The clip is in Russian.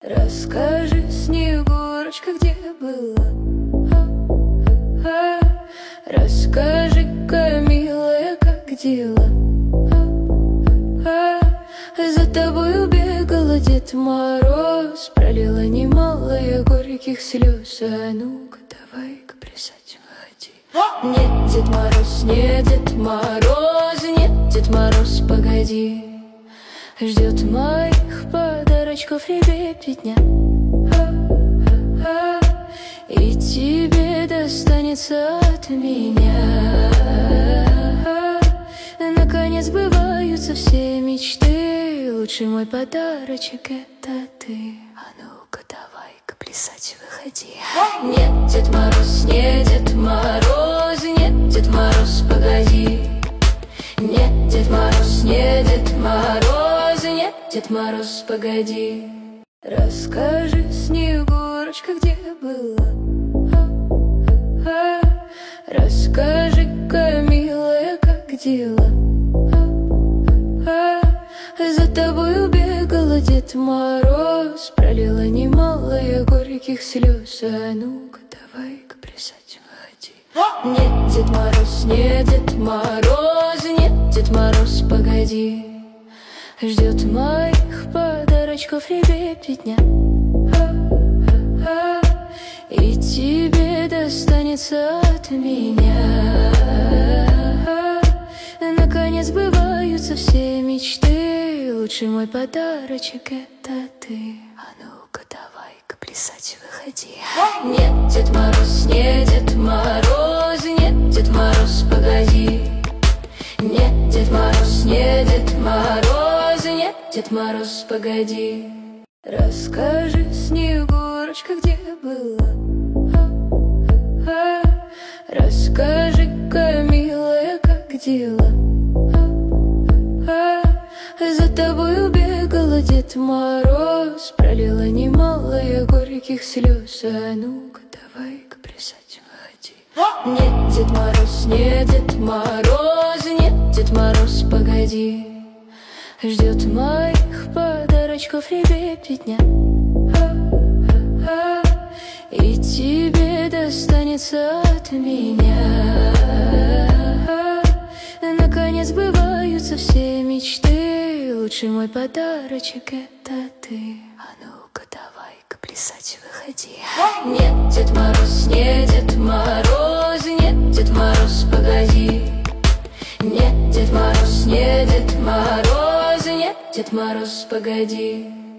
Расскажи, Снегурочка, где была? Расскажи-ка, милая, как дела? За тобою бегала Дед Мороз, пролила немалое горьких слез. А ну-ка, давай-ка плясать выходи. Нет, Дед Мороз, нет, Дед Мороз, нет, Дед Мороз, погоди. Ждет моих подарочков ребятня, и тебе достанется от меня. Наконец сбываются все мечты, лучший мой подарочек — это ты. А ну-ка, давай-ка плясать выходи. Нет, Дед Мороз, нет, Дед Мороз, нет, Дед Мороз, погоди. Нет, Дед Мороз, нет, Дед Мороз, нет, Дед Мороз, погоди. Расскажи, Снегурочка, где была? Расскажи-ка, милая, как дела? За тобою бегала Дед Мороз, пролила немалое горьких слез. А ну-ка, давай-ка плясать выходи. Нет, Дед Мороз, нет, Дед Мороз, нет, Дед Мороз, погоди. Ждет моих подарочков ребятня, и тебе достанется от меня. Наконец сбываются все мечты, лучший мой подарочек — это ты. А ну-ка, давай-ка плясать выходи. Нет, Дед Мороз, нет, Дед Мороз, нет, Дед Мороз, погоди. Нет, Дед Мороз, нет, Дед Мороз, нет, Дед Мороз, погоди. Расскажи, Снегурочка, где была? Расскажи-ка, милая, как дела? За тобою бегала Дед Мороз, пролила немалое горьких слез. А ну-ка, давай-ка плясать выходи. Нет, Дед Мороз, нет, Дед Мороз, нет, Дед Мороз, погоди. Ждет моих подарочков ребятня, и тебе достанется от меня. Наконец сбываются все мечты, лучший мой подарочек — это ты. А ну-ка, давай-ка плясать выходи. Нет, Дед Мороз, нет, Дед Мороз, нет, Дед Мороз, погоди. Нет, Дед Мороз, нет, Дед Мороз, нет, Дед Мороз, погоди.